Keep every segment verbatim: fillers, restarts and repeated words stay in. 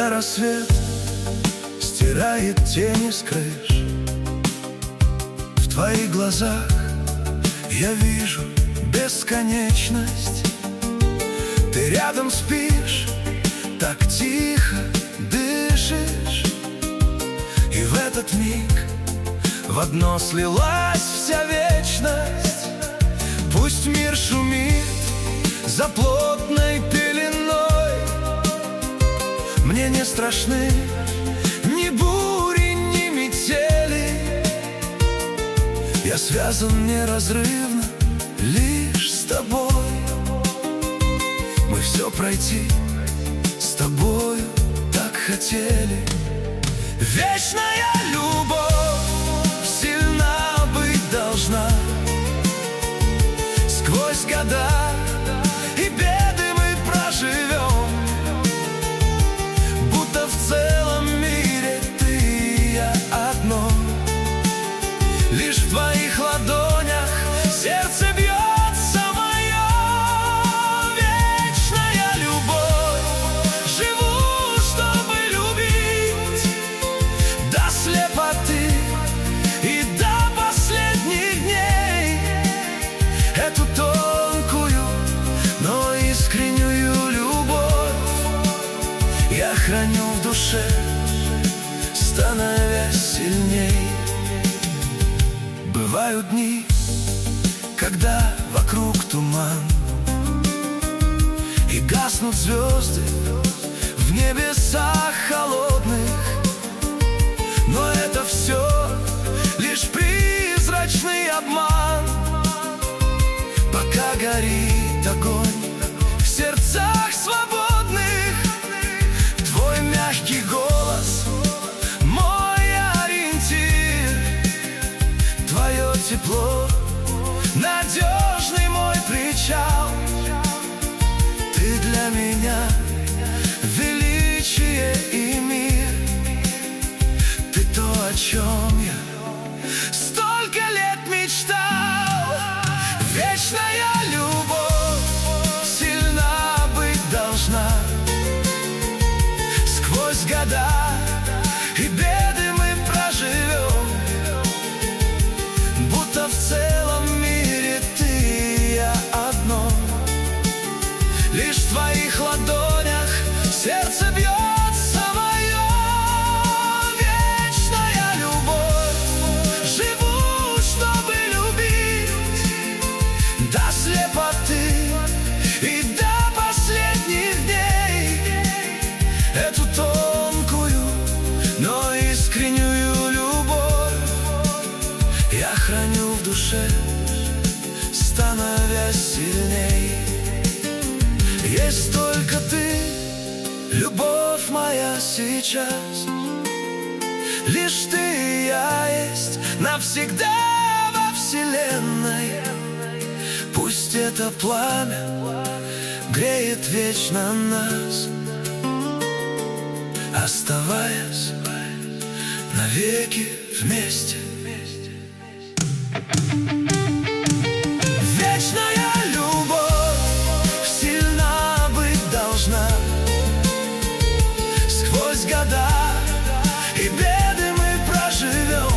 Когда рассвет стирает тени с крыш, в твоих глазах я вижу бесконечность. Ты рядом спишь, так тихо дышишь, и в этот миг в одно слилась вся вечность. Пусть мир шумит за плотной пеленой, мне не страшны ни бури, ни метели. Я связан неразрывно лишь с тобой. Мы все пройти с тобою так хотели. Вечная любовь сильна быть должна. Сквозь года и беды мы проживем, будто в целом мире ты и я одно. Лишь в твоих ладонях сердце бьется мое. Вечная любовь, живу, чтобы любить до слепоты и до последних дней. Эту тонкую, но искреннюю любовь я храню в душе, становясь сильней. Бывают дни, когда вокруг туман, и гаснут звезды в небесах холодных. Но это все лишь призрачный обман. Пока горит огонь в сердцах свободных, твой мягкий голос — мой ориентир. Твое тепло — надежный мой причал. Ты для меня величие и мир. Ты то, о чем я столько лет мечтал. Вечная любовь сильна быть должна. Сквозь года и беды мы проживем, будто в целом мире ты и я одно. Лишь в твоих ладонях сердце бьется мое. Вечная любовь, живу, чтобы любить до слепоты и до последних дней. Эту тонкую, но искреннюю любовь я храню в душе, становясь сильней. Есть только ты, любовь моя сейчас. Лишь ты и я есть навсегда во вселенной. Пусть это пламя греет вечно нас, оставаясь навеки вместе. Вечная любовь сильна быть должна. Сквозь года и беды мы проживем,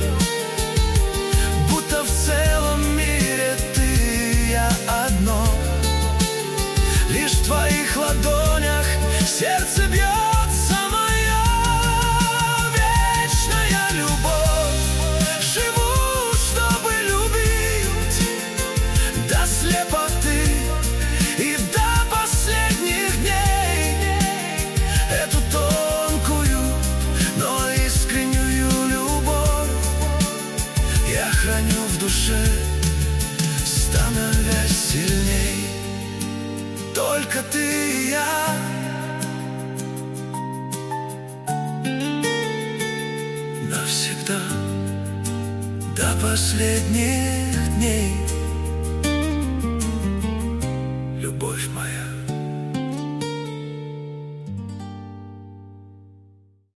будто в целом мире ты и я одно. Лишь в твоих ладонях сердце бьется мое. Вечная любовь, живу, чтобы любить до слепоты и до последних дней. Эту тонкую, но искреннюю любовь я храню в душе, становясь сильней. Только ты и я. Навсегда, до последних дней. Любовь моя.